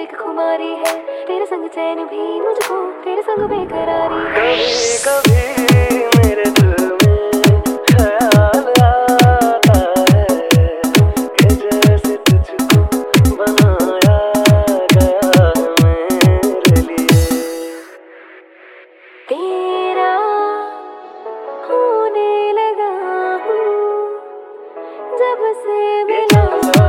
एक खुमारी है, तेरे संग चैन भी मुझको, तेरे संग बेकरारी है। कभी कभी मेरे दिल में ख्याल आता है कि जैसे तुझको बनाया गया मेरे लिए। तेरा होने लगा हूँ जब से मिला।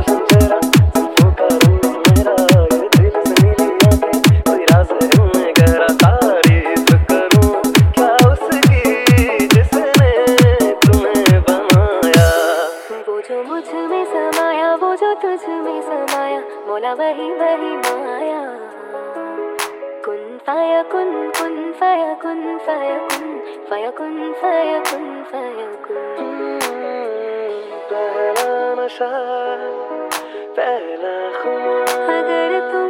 जो मुझ में समाया, वो जो तुझ में समाया, मौला वही वही माया। कुन फाया कुन, कुन फाया कुन, फाया कुन, फाया कुन, फाया कुन, फाया कुन। पहला नशा, पहला खुमार, अगर तुम